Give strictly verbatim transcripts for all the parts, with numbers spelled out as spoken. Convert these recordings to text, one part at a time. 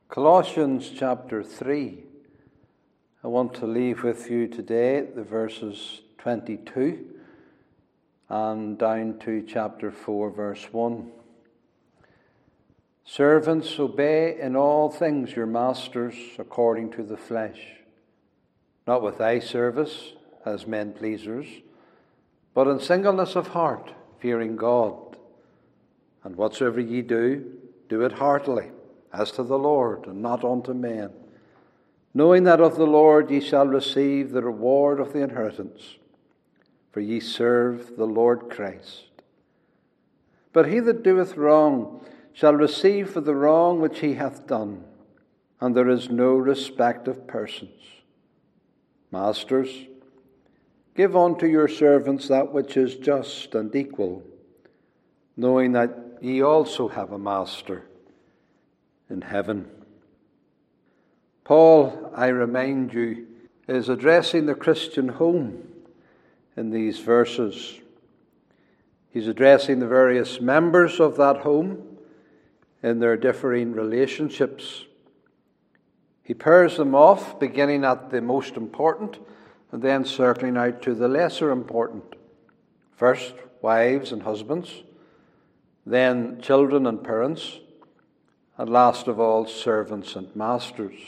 Colossians chapter three. I want to leave with you today the verses twenty-two and down to chapter four, verse one. Servants, obey in all things your masters according to the flesh, not with eye service as men pleasers, but in singleness of heart, fearing God. And whatsoever ye do, do it heartily, as to the Lord, and not unto men, knowing that of the Lord ye shall receive the reward of the inheritance, for ye serve the Lord Christ. But he that doeth wrong shall receive for the wrong which he hath done, and there is no respect of persons. Masters, give unto your servants that which is just and equal, knowing that ye also have a master in heaven. Paul, I remind you, is addressing the Christian home in these verses. He's addressing the various members of that home in their differing relationships. He pairs them off, beginning at the most important and then circling out to the lesser important. First, wives and husbands, then children and parents, and last of all, servants and masters.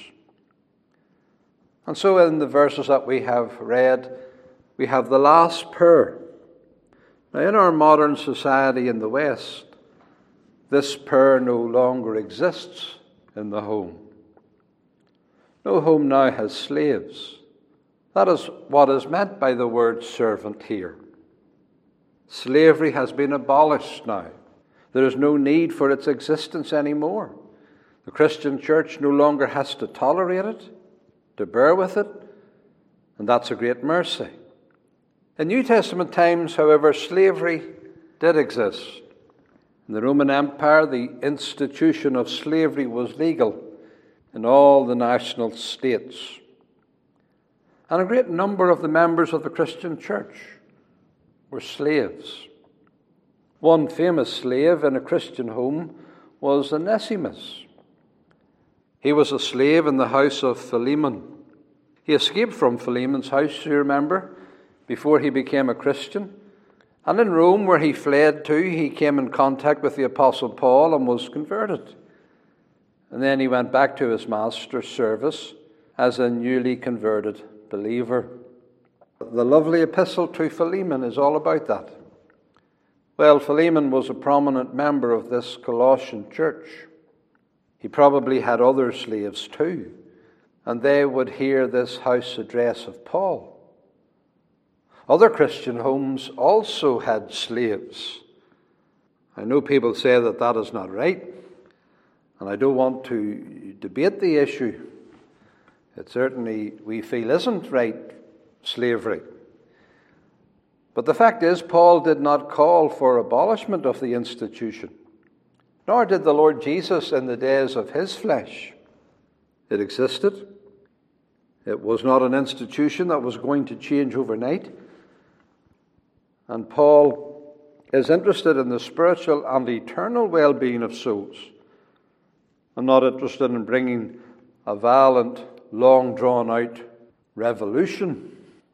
And so in the verses that we have read, we have the last pair. Now in our modern society in the West, this pair no longer exists in the home. No home now has slaves. That is what is meant by the word servant here. Slavery has been abolished now. There is no need for its existence anymore. The Christian church no longer has to tolerate it, to bear with it, and that's a great mercy. In New Testament times, however, slavery did exist. In the Roman Empire, the institution of slavery was legal in all the national states. And a great number of the members of the Christian church were slaves. One famous slave in a Christian home was Onesimus. He was a slave in the house of Philemon. He escaped from Philemon's house, you remember, before he became a Christian. And in Rome, where he fled to, he came in contact with the Apostle Paul and was converted. And then he went back to his master's service as a newly converted believer. The lovely epistle to Philemon is all about that. Well, Philemon was a prominent member of this Colossian church. He probably had other slaves too, and they would hear this house address of Paul. Other Christian homes also had slaves. I know people say that that is not right, and I don't want to debate the issue. It certainly, we feel, isn't right, slavery. But the fact is, Paul did not call for abolishment of the institution, nor did the Lord Jesus in the days of his flesh. It existed. It was not an institution that was going to change overnight. And Paul is interested in the spiritual and eternal well-being of souls, and not interested in bringing a violent, long-drawn-out revolution.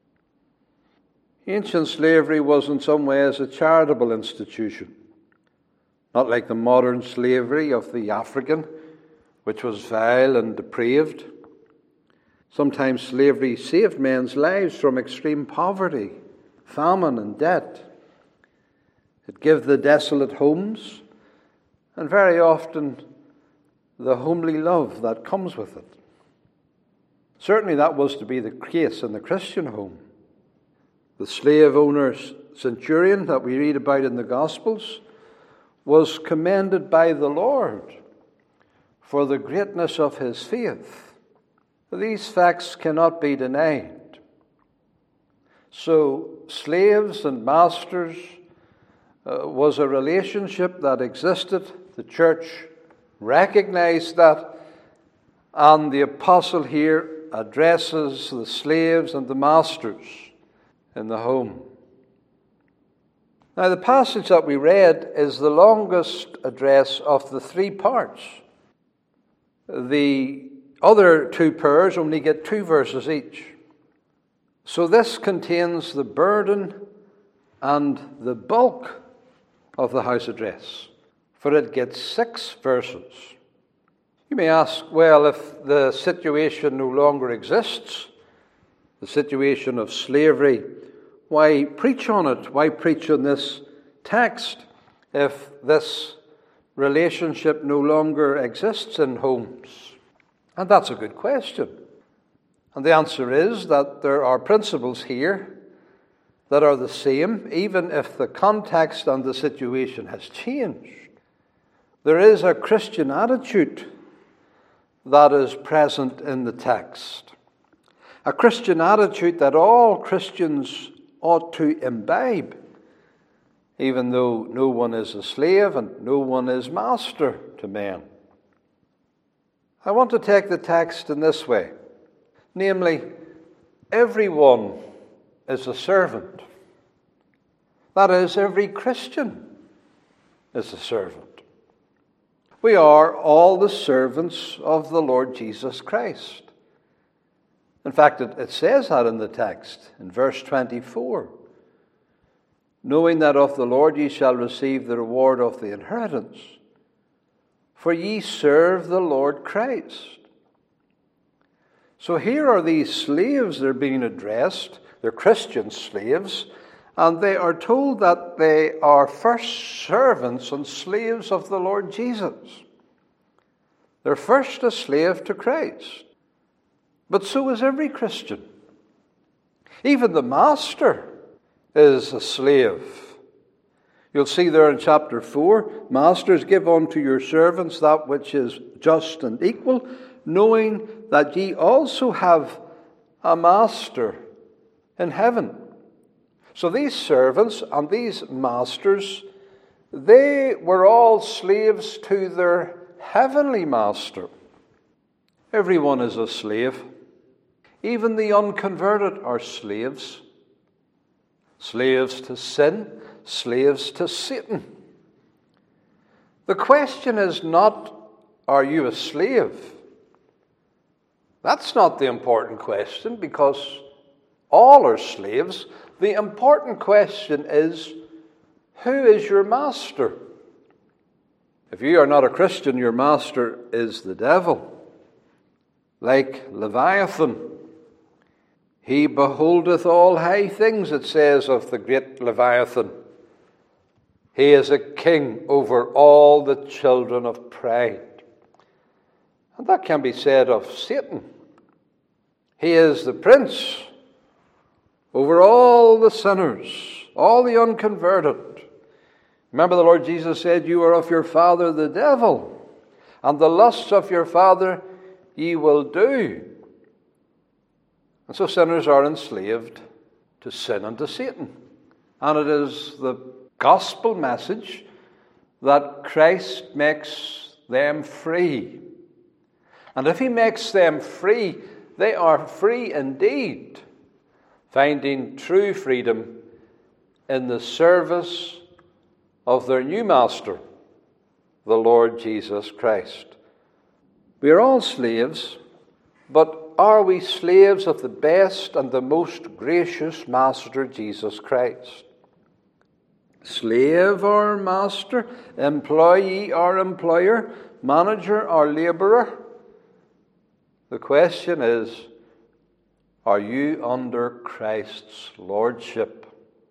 Ancient slavery was in some ways a charitable institution, not like the modern slavery of the African, which was vile and depraved. Sometimes slavery saved men's lives from extreme poverty, famine, and debt. It gave the desolate homes, and very often the homely love that comes with it. Certainly that was to be the case in the Christian home. The slave owner centurion that we read about in the Gospels was commended by the Lord for the greatness of his faith. These facts cannot be denied. So, slaves and masters uh, was a relationship that existed. The church recognized that, and the apostle here addresses the slaves and the masters in the home. Now, the passage that we read is the longest address of the three parts. The other two pairs only get two verses each. So this contains the burden and the bulk of the house address, for it gets six verses. You may ask, well, if the situation no longer exists, the situation of slavery, why preach on it? Why preach on this text if this relationship no longer exists in homes? And that's a good question. And the answer is that there are principles here that are the same, even if the context and the situation has changed. There is a Christian attitude that is present in the text. A Christian attitude that all Christians ought to imbibe, even though no one is a slave and no one is master to men. I want to take the text in this way. Namely, everyone is a servant. That is, every Christian is a servant. We are all the servants of the Lord Jesus Christ. In fact, it, it says that in the text, in verse twenty-four. Knowing that of the Lord ye shall receive the reward of the inheritance, for ye serve the Lord Christ. So here are these slaves that are being addressed. They're Christian slaves, and they are told that they are first servants and slaves of the Lord Jesus. They're first a slave to Christ. But so is every Christian. Even the master is a slave. You'll see there in chapter four, Masters, give unto your servants that which is just and equal, knowing that ye also have a master in heaven. So these servants and these masters, they were all slaves to their heavenly master. Everyone is a slave. Even the unconverted are slaves. Slaves to sin, slaves to Satan. The question is not, are you a slave? That's not the important question, because all are slaves. The important question is, who is your master? If you are not a Christian, your master is the devil. Like Leviathan, he beholdeth all high things, it says of the great Leviathan. He is a king over all the children of pride. And that can be said of Satan. He is the prince over all the sinners, all the unconverted. Remember, the Lord Jesus said, you are of your father the devil, and the lusts of your father ye will do. And so sinners are enslaved to sin and to Satan. And it is the gospel message that Christ makes them free. And if he makes them free, they are free indeed, finding true freedom in the service of their new master, the Lord Jesus Christ. We are all slaves, but are we slaves of the best and the most gracious Master, Jesus Christ? Slave or master, employee or employer, manager or laborer? The question is, are you under Christ's lordship?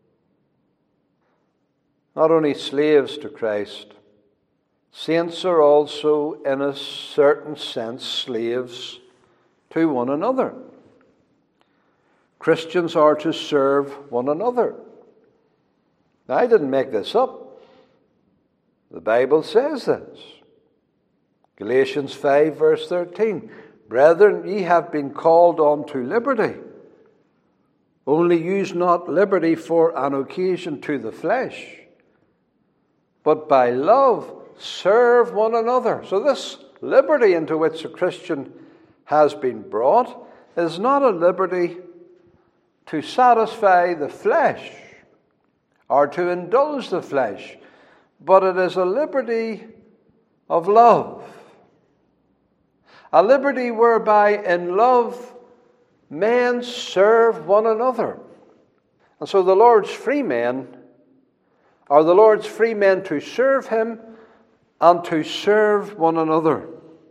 Not only slaves to Christ, saints are also, in a certain sense, slaves to one another. Christians are to serve one another. Now, I didn't make this up. The Bible says this. Galatians five, verse thirteen. Brethren, ye have been called unto liberty. Only use not liberty for an occasion to the flesh, but by love serve one another. So this liberty into which a Christian has been brought is not a liberty to satisfy the flesh or to indulge the flesh, but it is a liberty of love. A liberty whereby in love men serve one another. And so the Lord's free men are the Lord's free men to serve Him and to serve one another.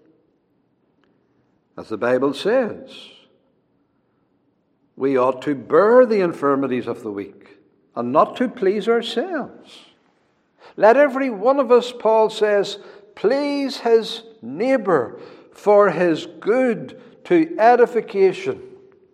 As the Bible says, we ought to bear the infirmities of the weak and not to please ourselves. Let every one of us, Paul says, please his neighbour for his good, to edification.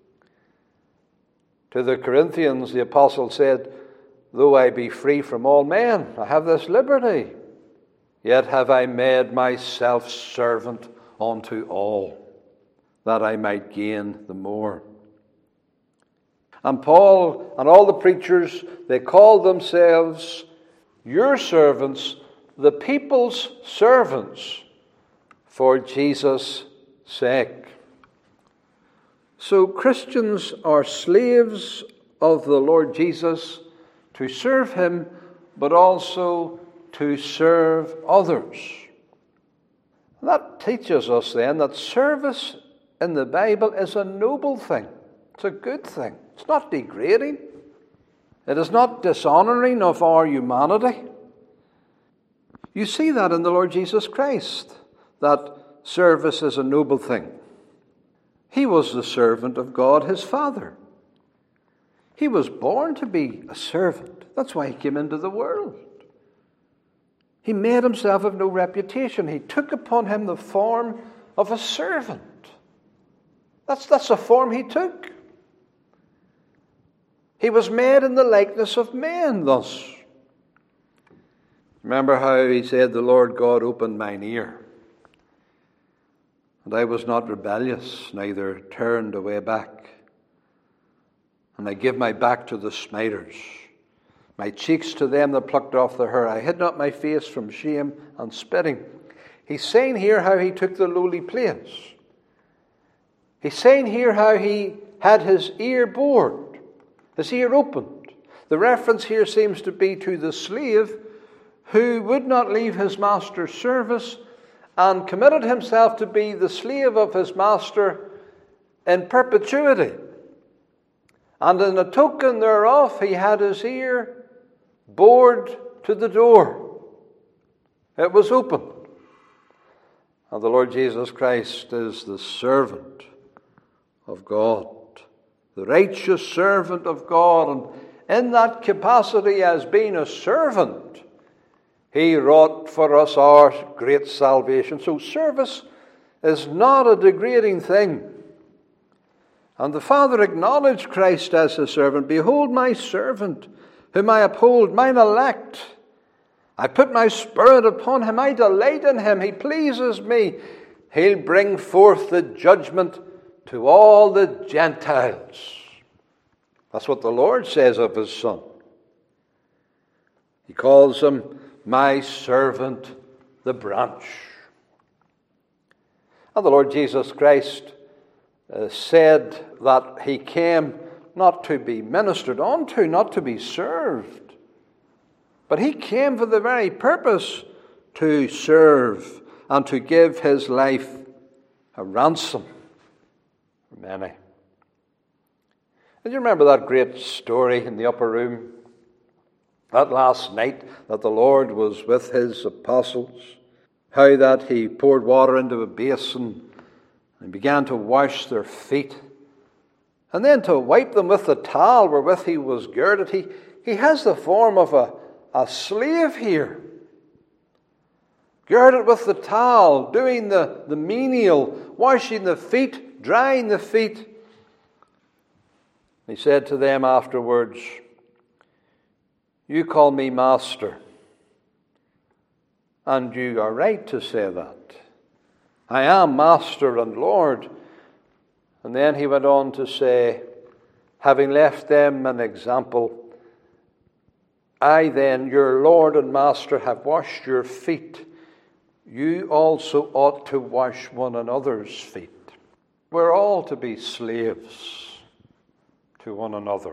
To the Corinthians, the apostle said, though I be free from all men, I have this liberty, yet have I made myself servant unto all, that I might gain the more. And Paul and all the preachers, they called themselves your servants, the people's servants, for Jesus' sake. So Christians are slaves of the Lord Jesus to serve Him, but also to serve others. That teaches us then that service in the Bible is a noble thing. It's a good thing. It's not degrading. It is not dishonoring of our humanity. You see that in the Lord Jesus Christ, that service is a noble thing. He was the servant of God, His Father. He was born to be a servant. That's why He came into the world. He made Himself of no reputation. He took upon Him the form of a servant. That's, that's the form He took. He was made in the likeness of men, thus. Remember how He said, the Lord God opened mine ear, and I was not rebellious, neither turned away back. And I give my back to the smiters, my cheeks to them that plucked off the hair. I hid not my face from shame and spitting. He's saying here how He took the lowly place. He's saying here how He had His ear bored, His ear opened. The reference here seems to be to the slave who would not leave his master's service and committed himself to be the slave of his master in perpetuity. And in a token thereof, he had his ear bored to the door. It was open. And the Lord Jesus Christ is the servant of God, the righteous servant of God. And in that capacity as being a servant, He wrought for us our great salvation. So service is not a degrading thing. And the Father acknowledged Christ as His servant. Behold my servant, whom I uphold, mine elect. I put my spirit upon him. I delight in him. He pleases me. He'll bring forth the judgment to all the Gentiles. That's what the Lord says of His Son. He calls him my servant, the branch. And the Lord Jesus Christ uh, said that He came not to be ministered unto, not to be served, but He came for the very purpose to serve and to give His life a ransom for many. And you remember that great story in the upper room? That last night that the Lord was with His apostles, how that He poured water into a basin and began to wash their feet, and then to wipe them with the towel wherewith He was girded. He, he has the form of a, a slave here, girded with the towel, doing the, the menial, washing the feet, drying the feet. He said to them afterwards, you call me master, and you are right to say that. I am master and Lord. And then He went on to say, having left them an example, I then, your Lord and Master, have washed your feet. You also ought to wash one another's feet. We're all to be slaves to one another.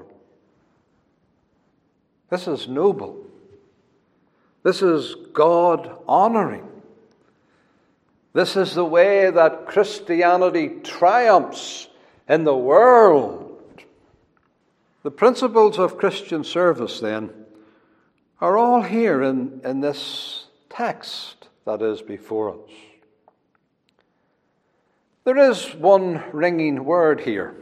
This is noble. This is God-honoring. This is the way that Christianity triumphs in the world. The principles of Christian service, then, are all here in, in this text that is before us. There is one ringing word here.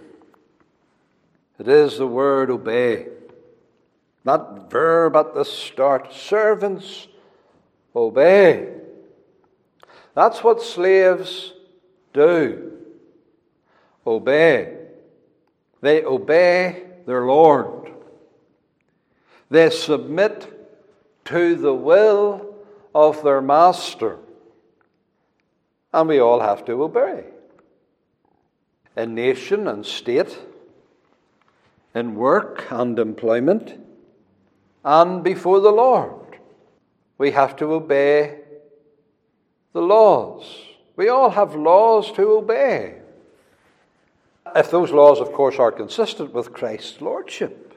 It is the word obey. That verb at the start, servants, obey. That's what slaves do. Obey. They obey their Lord. They submit to the will of their master. And we all have to obey. In nation and state, in work and employment, and before the Lord, we have to obey the laws. We all have laws to obey. If those laws, of course, are consistent with Christ's lordship.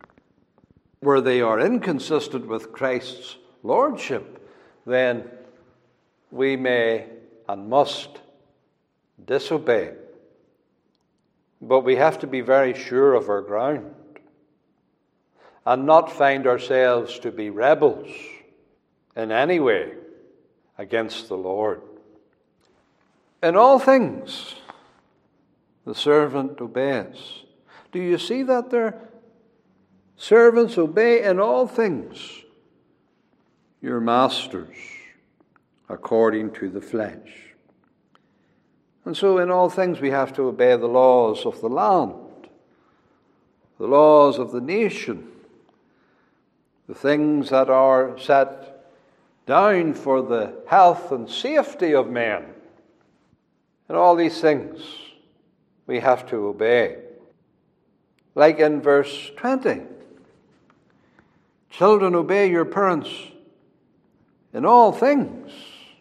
Where they are inconsistent with Christ's lordship, then we may and must disobey. But we have to be very sure of our ground and not find ourselves to be rebels in any way against the Lord. In all things, the servant obeys. Do you see that there? Servants, obey in all things your masters according to the flesh. And so in all things we have to obey the laws of the land, the laws of the nation, the things that are set down for the health and safety of men. And all these things we have to obey. Like in verse twenty. Children, obey your parents in all things.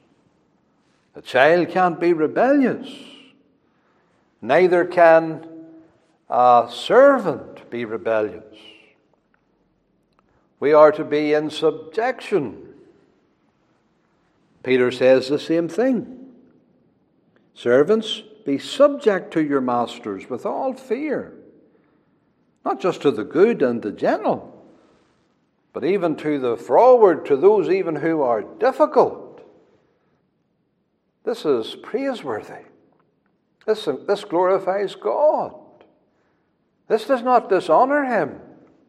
A child can't be rebellious. Neither can a servant be rebellious. We are to be in subjection. Peter says the same thing. Servants, be subject to your masters with all fear. Not just to the good and the gentle, but even to the froward, to those even who are difficult. This is praiseworthy. This, this glorifies God. This does not dishonor him.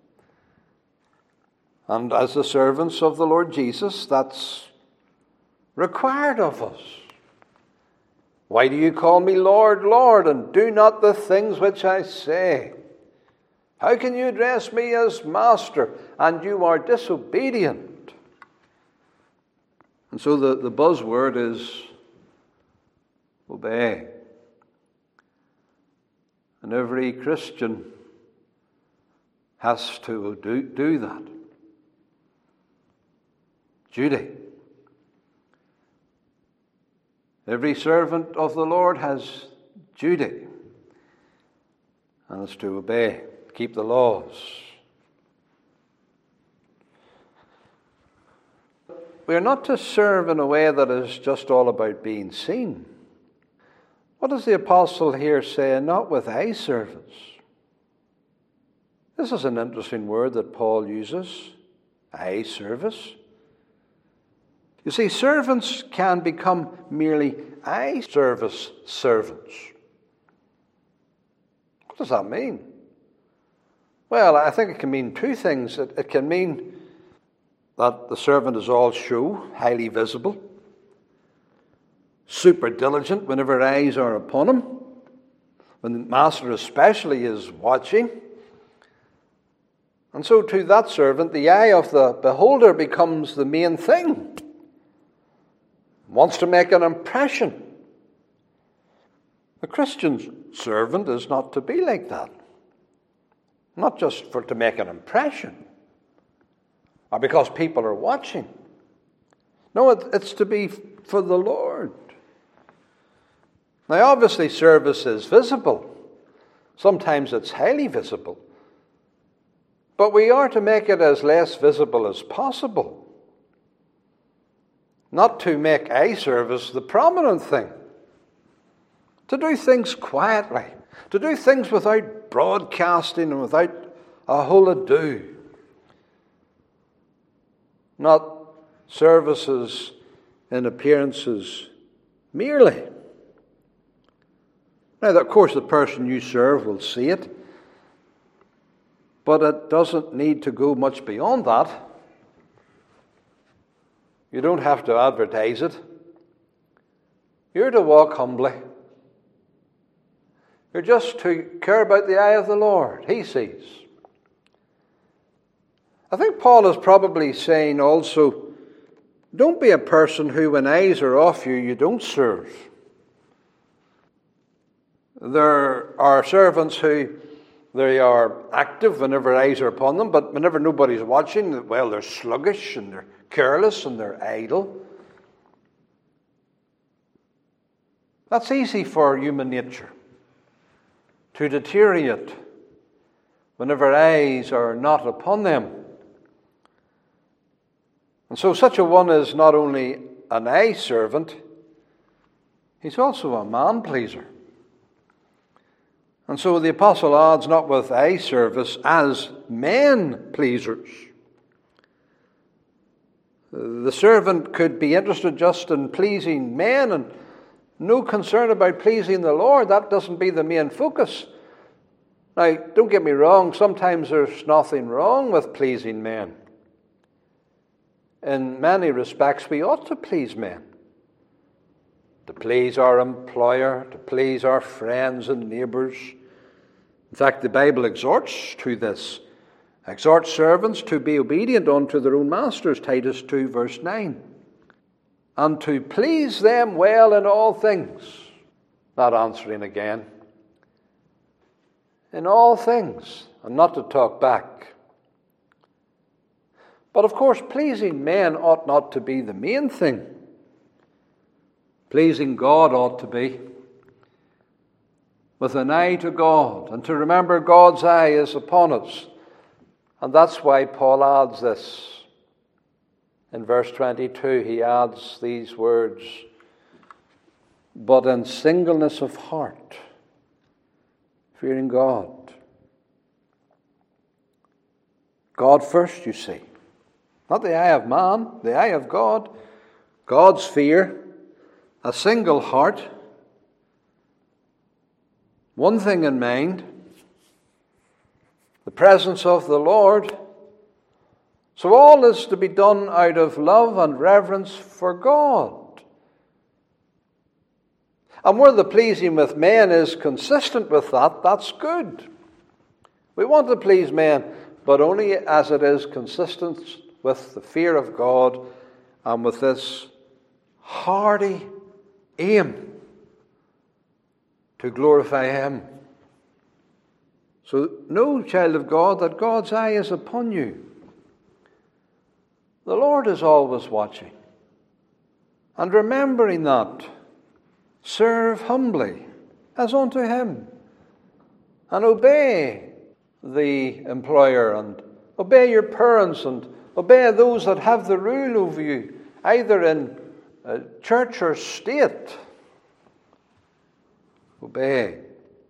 And as the servants of the Lord Jesus, that's required of us. Why do you call me Lord, Lord, and do not the things which I say? How can you address me as master, and you are disobedient? And so the, the buzzword is obey. And every Christian has to do, do that. Duty. Every servant of the Lord has duty, and it's to obey, keep the laws. We are not to serve in a way that is just all about being seen. What does the apostle here say? Not with eye service. This is an interesting word that Paul uses, eye service. You see, servants can become merely eye service servants. What does that mean? Well, I think it can mean two things. It, it can mean that the servant is all show, highly visible, super diligent whenever eyes are upon him, when the master especially is watching. And so to that servant, the eye of the beholder becomes the main thing. Wants to make an impression. The Christian servant is not to be like that. Not just for to make an impression, or because people are watching. No, it, it's to be for the Lord. Now, obviously, service is visible. Sometimes it's highly visible. But we are to make it as less visible as possible. not to make eye service the prominent thing. To do things quietly. To do things without broadcasting and without a whole ado. Not services and appearances merely. Now, of course, the person you serve will see it, but it doesn't need to go much beyond that. You don't have to advertise it. You're to walk humbly. You're just to care about the eye of the Lord. He sees. I think Paul is probably saying also, don't be a person who, when eyes are off you, you don't serve. There are servants who, they are active whenever eyes are upon them, but whenever nobody's watching, well, they're sluggish and they're careless and they're idle. That's easy for human nature, to deteriorate whenever eyes are not upon them. And so such a one is not only an eye servant, he's also a man-pleaser. And so the apostle adds, not with eye service, as men-pleasers. The servant could be interested just in pleasing men and no concern about pleasing the Lord. That doesn't be the main focus. Now, don't get me wrong, sometimes there's nothing wrong with pleasing men. In many respects, we ought to please men. To please our employer, to please our friends and neighbours. In fact, the Bible exhorts to this. Exhorts servants to be obedient unto their own masters, Titus two, verse nine. And to please them well in all things. Not answering again. In all things, and not to talk back. But of course, pleasing men ought not to be the main thing. Pleasing God ought to be. With an eye to God, and to remember God's eye is upon us. And that's why Paul adds this. In verse twenty-two, he adds these words, but in singleness of heart, fearing God. God first, you see. Not the eye of man, the eye of God. God's fear, a single heart, one thing in mind, the presence of the Lord. So all is to be done out of love and reverence for God. And where the pleasing with men is consistent with that, that's good. We want to please men, but only as it is consistent with the fear of God and with this hearty aim to glorify Him. So know, child of God, that God's eye is upon you. The Lord is always watching. And remembering that, serve humbly as unto Him. And obey the employer and obey your parents and obey those that have the rule over you, either in uh, church or state. Obey.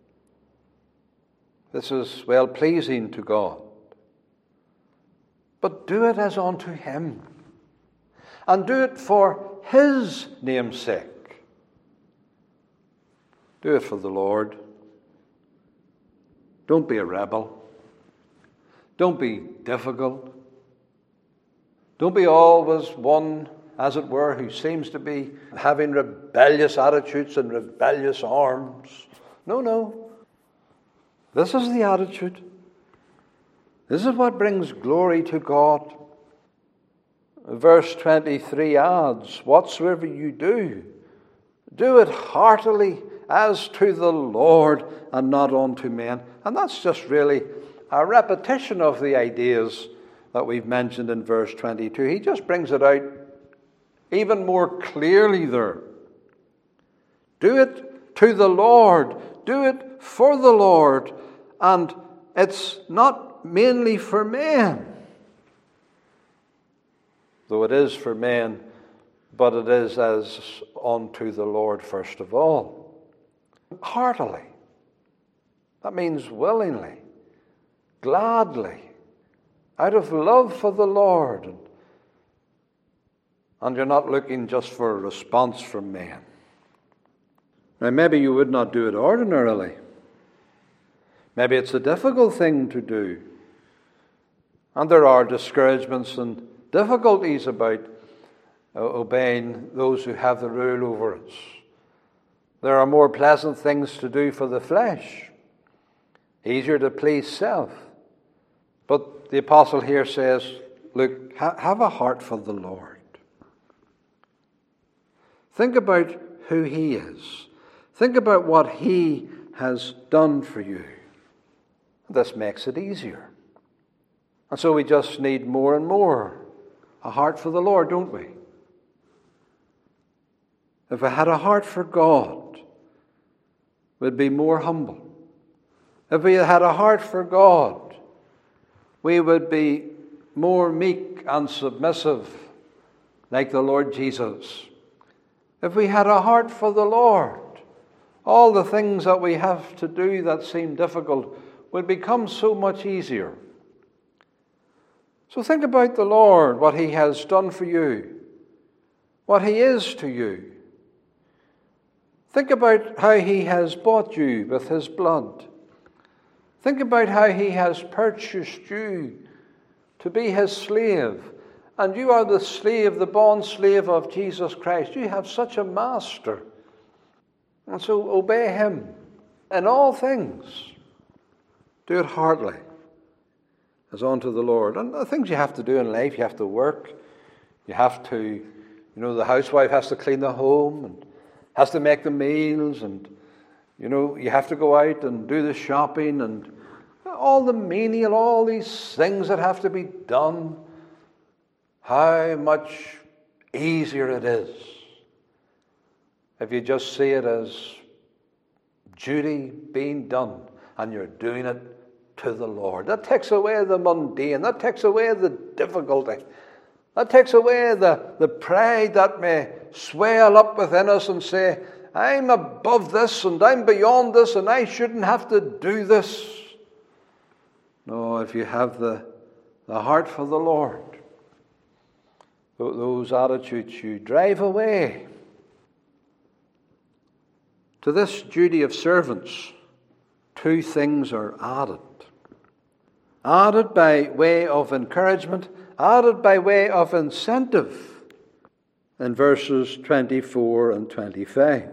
This is well-pleasing to God. But do it as unto Him. And do it for His name's sake. Do it for the Lord. Don't be a rebel. Don't be difficult. Don't be always one, as it were, who seems to be having rebellious attitudes and rebellious arms. No, no. This is the attitude. This is what brings glory to God. Verse twenty-three adds, whatsoever you do, do it heartily as to the Lord and not unto men. And that's just really a repetition of the ideas that we've mentioned in verse twenty-two. He just brings it out even more clearly there. Do it to the Lord. Do it for the Lord. And it's not mainly for men, though it is for men, but it is as unto the Lord first of all. Heartily. That means willingly, gladly, out of love for the Lord. And you're not looking just for a response from men. Now, maybe you would not do it ordinarily. Maybe it's a difficult thing to do. And there are discouragements and difficulties about uh, obeying those who have the rule over us. There are more pleasant things to do for the flesh, easier to please self. But the apostle here says, look, ha- have a heart for the Lord. Think about who He is. Think about what He has done for you. This makes it easier. And so we just need more and more a heart for the Lord, don't we? If we had a heart for God, we'd be more humble. If we had a heart for God, we would be more meek and submissive, like the Lord Jesus. If we had a heart for the Lord, all the things that we have to do that seem difficult would become so much easier. So think about the Lord, what He has done for you, what He is to you. Think about how He has bought you with His blood. Think about how He has purchased you to be His slave. And you are the slave, the bond slave of Jesus Christ. You have such a master. And so obey Him in all things. Do it heartily, as unto the Lord. And the things you have to do in life, you have to work. You have to, you know, the housewife has to clean the home and has to make the meals. And, you know, you have to go out and do the shopping and all the menial, all these things that have to be done. How much easier it is if you just see it as duty being done and you're doing it to the Lord. That takes away the mundane. That takes away the difficulty. That takes away the, the pride that may swell up within us and say, I'm above this and I'm beyond this and I shouldn't have to do this. No, if you have the, the heart for the Lord, those attitudes you drive away. To this duty of servants, two things are added. Added by way of encouragement, added by way of incentive in verses twenty-four and twenty-five.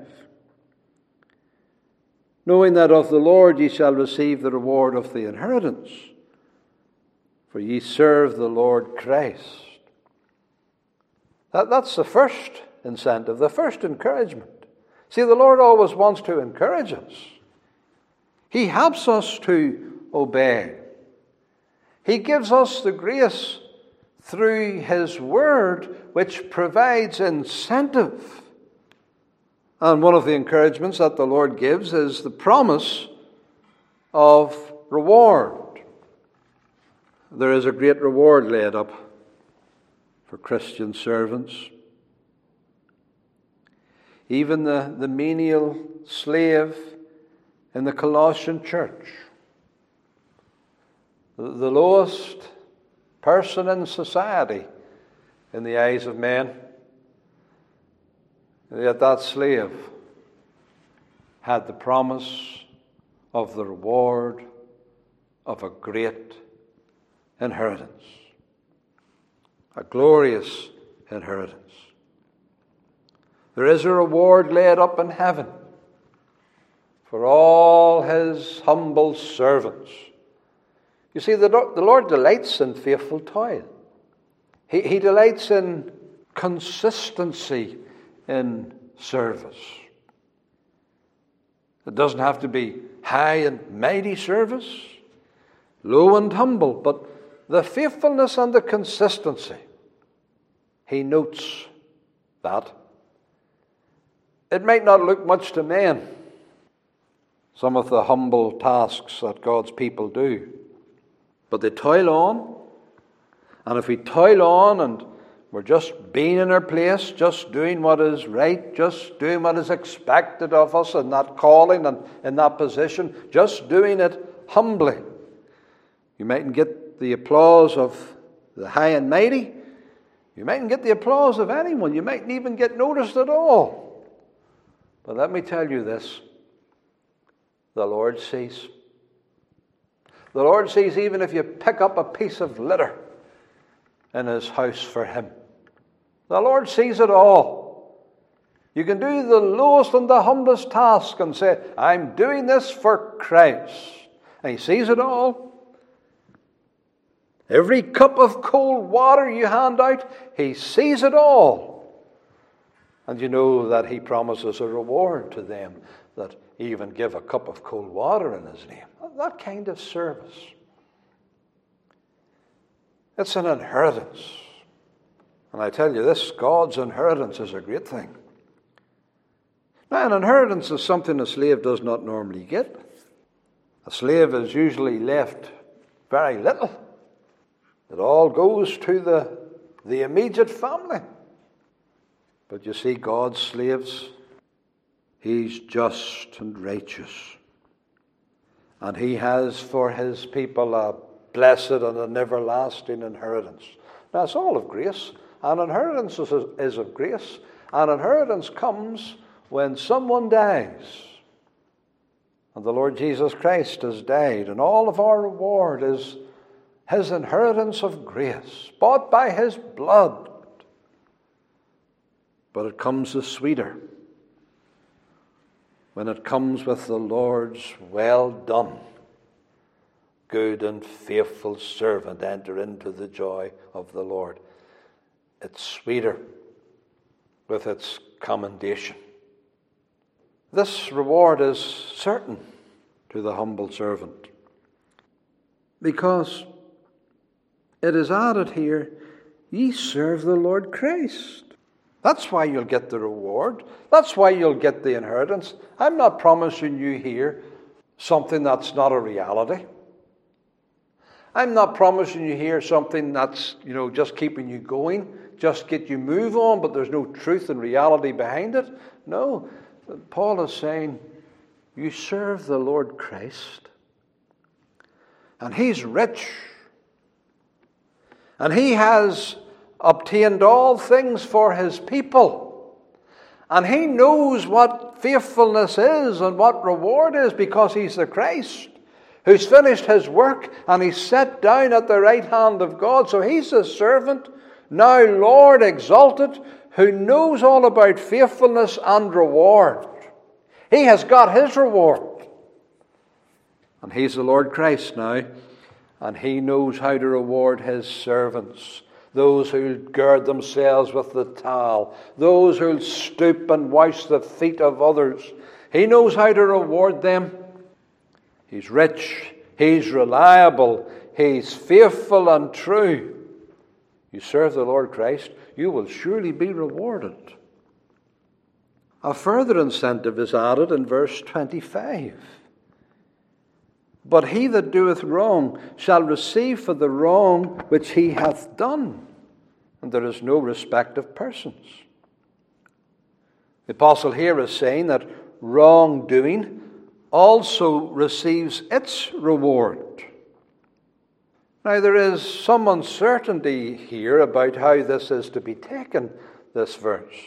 Knowing that of the Lord ye shall receive the reward of the inheritance, for ye serve the Lord Christ. That, that's the first incentive, the first encouragement. See, the Lord always wants to encourage us. He helps us to obey. He gives us the grace through His Word, which provides incentive. And one of the encouragements that the Lord gives is the promise of reward. There is a great reward laid up for Christian servants. Even the, the menial slave in the Colossian church, the, the lowest person in society in the eyes of men, yet that slave had the promise of the reward of a great inheritance, a glorious inheritance. There is a reward laid up in heaven for all His humble servants. You see, the, the Lord delights in faithful toil. He, he delights in consistency in service. It doesn't have to be high and mighty service, low and humble, but the faithfulness and the consistency. He notes that. It might not look much to men, some of the humble tasks that God's people do, but they toil on. And if we toil on and we're just being in our place, just doing what is right, just doing what is expected of us in that calling and in that position, just doing it humbly. You mightn't get the applause of the high and mighty. You mightn't get the applause of anyone. You mightn't even get noticed at all. But let me tell you this. The Lord sees. The Lord sees even if you pick up a piece of litter in His house for Him. The Lord sees it all. You can do the lowest and the humblest task and say, I'm doing this for Christ. And He sees it all. Every cup of cold water you hand out, He sees it all. And you know that He promises a reward to them that even give a cup of cold water in His name. That kind of service. It's an inheritance. And I tell you this, God's inheritance is a great thing. Now, an inheritance is something a slave does not normally get. A slave is usually left very little. It all goes to the, the immediate family. But you see, God's slaves, He's just and righteous. And He has for His people a blessed and an everlasting inheritance. Now, it's all of grace. An inheritance is, is of grace. An inheritance comes when someone dies. And the Lord Jesus Christ has died. And all of our reward is His inheritance of grace, bought by His blood. But it comes the sweeter when it comes with the Lord's well done, good and faithful servant, enter into the joy of the Lord. It's sweeter with its commendation. This reward is certain to the humble servant, because it is added here, ye serve the Lord Christ. That's why you'll get the reward. That's why you'll get the inheritance. I'm not promising you here something that's not a reality. I'm not promising you here something that's, you know, just keeping you going, just get you move on, but there's no truth and reality behind it. No, Paul is saying, you serve the Lord Christ, and He's rich, and He has obtained all things for His people, and He knows what faithfulness is and what reward is, because He's the Christ who's finished His work and He's set down at the right hand of God. So He's a servant, now Lord exalted, who knows all about faithfulness and reward. He has got His reward. And He's the Lord Christ now, and He knows how to reward His servants. Those who gird themselves with the towel, those who stoop and wash the feet of others. He knows how to reward them. He's rich, He's reliable, He's faithful and true. You serve the Lord Christ, you will surely be rewarded. A further incentive is added in verse twenty-five. But he that doeth wrong shall receive for the wrong which he hath done. And there is no respect of persons. The apostle here is saying that wrongdoing also receives its reward. Now, there is some uncertainty here about how this is to be taken, this verse.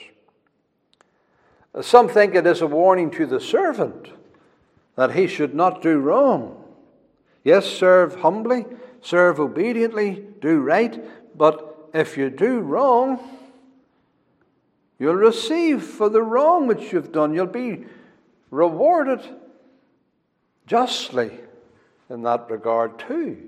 Some think it is a warning to the servant that he should not do wrong. Yes, serve humbly, serve obediently, do right, but if you do wrong, you'll receive for the wrong which you've done. You'll be rewarded justly in that regard too.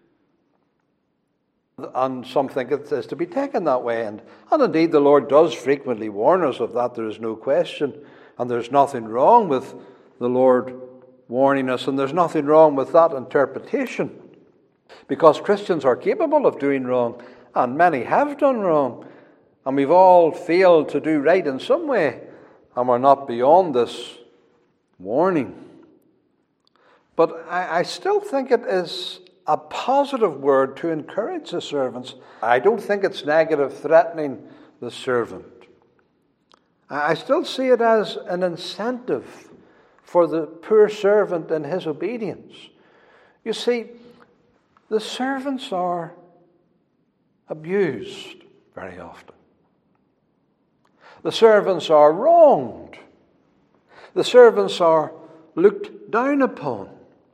And some think it is to be taken that way. And, and indeed, the Lord does frequently warn us of that. There is no question. And there's nothing wrong with the Lord warning us. And there's nothing wrong with that interpretation. Because Christians are capable of doing wrong. And many have done wrong. And we've all failed to do right in some way. And we're not beyond this warning. But I, I still think it is a positive word to encourage the servants. I don't think it's negative, threatening the servant. I still see it as an incentive for the poor servant in his obedience. You see, the servants are abused very often. The servants are wronged. The servants are looked down upon.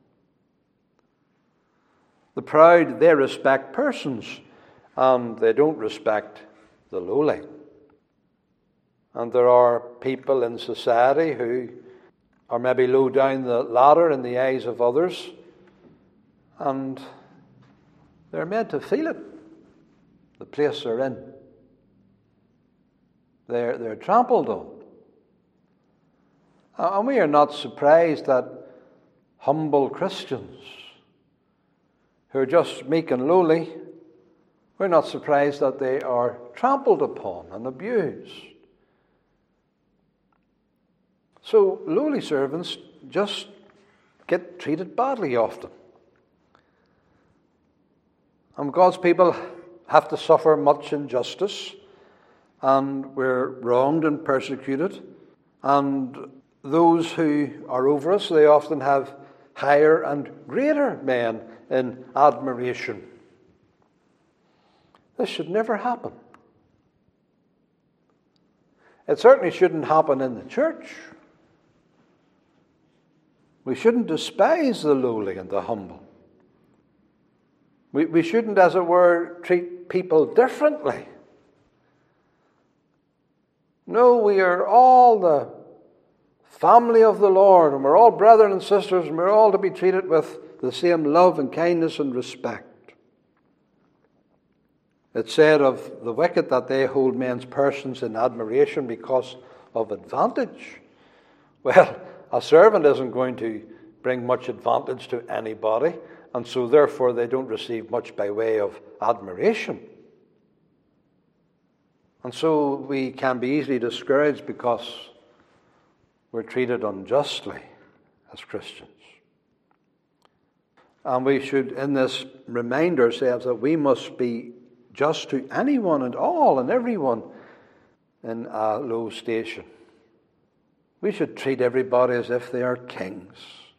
The proud, they respect persons, and they don't respect the lowly. And there are people in society who are maybe low down the ladder in the eyes of others, and they're made to feel it, the place they're in. They're, they're trampled on. And we are not surprised that humble Christians who are just meek and lowly, we're not surprised that they are trampled upon and abused. So lowly servants just get treated badly often. And God's people have to suffer much injustice, and we're wronged and persecuted. And those who are over us, they often have higher and greater men in admiration. This should never happen. It certainly shouldn't happen in the church. We shouldn't despise the lowly and the humble. We, we shouldn't, as it were, treat people differently. No, we are all the family of the Lord, and we're all brethren and sisters, and we're all to be treated with the same love and kindness and respect. It's said of the wicked that they hold men's persons in admiration because of advantage. Well, a servant isn't going to bring much advantage to anybody, and so therefore they don't receive much by way of admiration. And so we can be easily discouraged because we're treated unjustly as Christians. And we should, in this, remind ourselves that we must be just to anyone and all and everyone in a low station. We should treat everybody as if they are kings.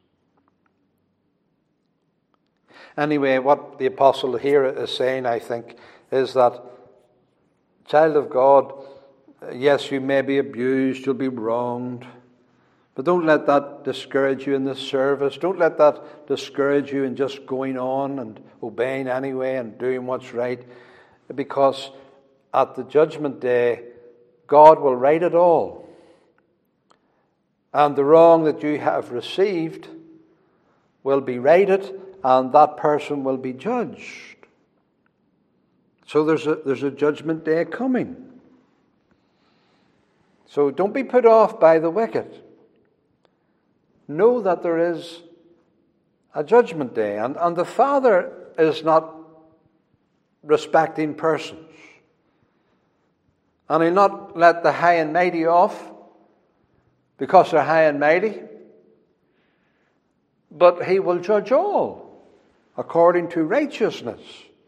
Anyway, what the apostle here is saying, I think, is that, child of God, yes, you may be abused, you'll be wronged, but don't let that discourage you in this service. Don't let that discourage you in just going on and obeying anyway and doing what's right, because at the judgment day, God will right it all. And the wrong that you have received will be righted, and that person will be judged. So there's a, there's a judgment day coming. So don't be put off by the wicked. Know that there is a judgment day, and, and the Father is not respecting persons. And He'll not let the high and mighty off because they're high and mighty, but He will judge all according to righteousness.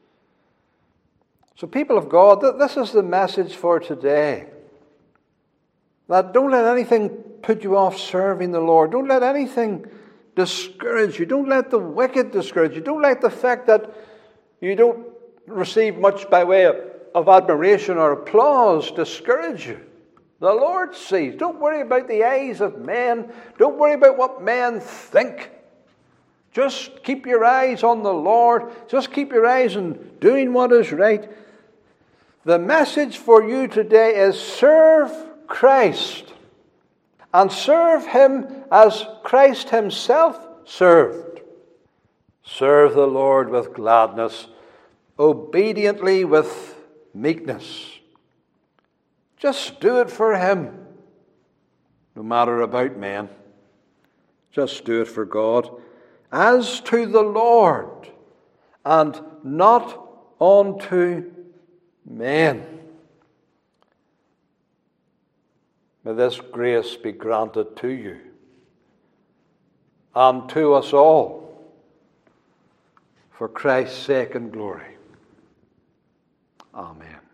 So, people of God, this is the message for today. That don't let anything put you off serving the Lord. Don't let anything discourage you. Don't let the wicked discourage you. Don't let the fact that you don't receive much by way of, of admiration or applause discourage you. The Lord sees. Don't worry about the eyes of men. Don't worry about what men think. Just keep your eyes on the Lord. Just keep your eyes on doing what is right. The message for you today is serve Christ. And serve Him as Christ Himself served. Serve the Lord with gladness, obediently with meekness. Just do it for Him. No matter about men. Just do it for God. As to the Lord, and not unto men. May this grace be granted to you and to us all for Christ's sake and glory. Amen.